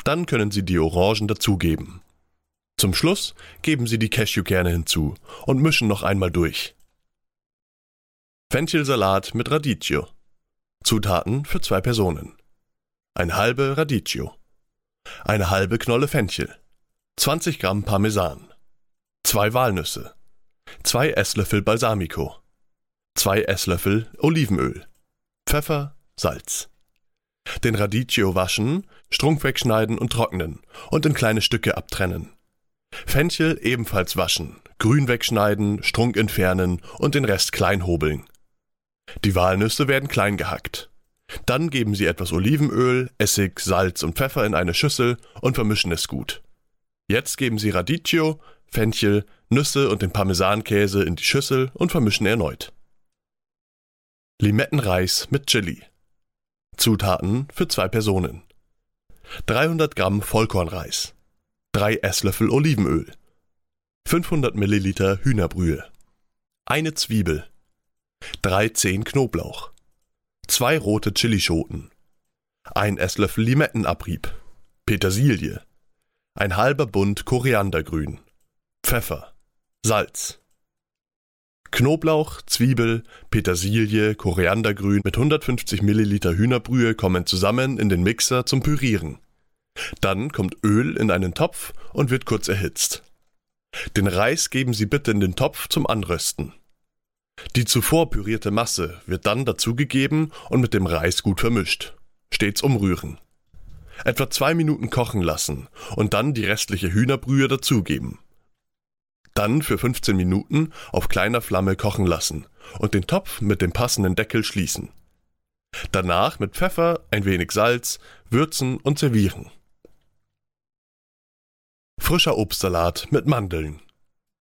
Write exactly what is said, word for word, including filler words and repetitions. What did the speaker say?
Dann können Sie die Orangen dazugeben. Zum Schluss geben Sie die Cashewkerne hinzu und mischen noch einmal durch. Fenchelsalat mit Radicchio. Zutaten für zwei Personen. Eine halbe Radicchio. Eine halbe Knolle Fenchel. zwanzig Gramm Parmesan. Zwei Walnüsse. Zwei Esslöffel Balsamico. Zwei Esslöffel Olivenöl. Pfeffer, Salz. Den Radicchio waschen, Strunk wegschneiden und trocknen und in kleine Stücke abtrennen. Fenchel ebenfalls waschen, Grün wegschneiden, Strunk entfernen und den Rest klein hobeln. Die Walnüsse werden klein gehackt. Dann geben Sie etwas Olivenöl, Essig, Salz und Pfeffer in eine Schüssel und vermischen es gut. Jetzt geben Sie Radicchio, Fenchel, Nüsse und den Parmesankäse in die Schüssel und vermischen erneut. Limettenreis mit Chili. Zutaten für zwei Personen. dreihundert Gramm Vollkornreis. drei Esslöffel Olivenöl. fünfhundert Milliliter Hühnerbrühe. Eine Zwiebel. drei Zehen Knoblauch. zwei rote Chilischoten. ein Esslöffel Limettenabrieb. Petersilie. Ein halber Bund Koriandergrün. Pfeffer. Salz. Knoblauch, Zwiebel, Petersilie, Koriandergrün mit hundertfünfzig Milliliter Hühnerbrühe kommen zusammen in den Mixer zum Pürieren. Dann kommt Öl in einen Topf und wird kurz erhitzt. Den Reis geben Sie bitte in den Topf zum Anrösten. Die zuvor pürierte Masse wird dann dazugegeben und mit dem Reis gut vermischt. Stets umrühren. Etwa zwei Minuten kochen lassen und dann die restliche Hühnerbrühe dazugeben. Dann für fünfzehn Minuten auf kleiner Flamme kochen lassen und den Topf mit dem passenden Deckel schließen. Danach mit Pfeffer, ein wenig Salz, würzen und servieren. Frischer Obstsalat mit Mandeln.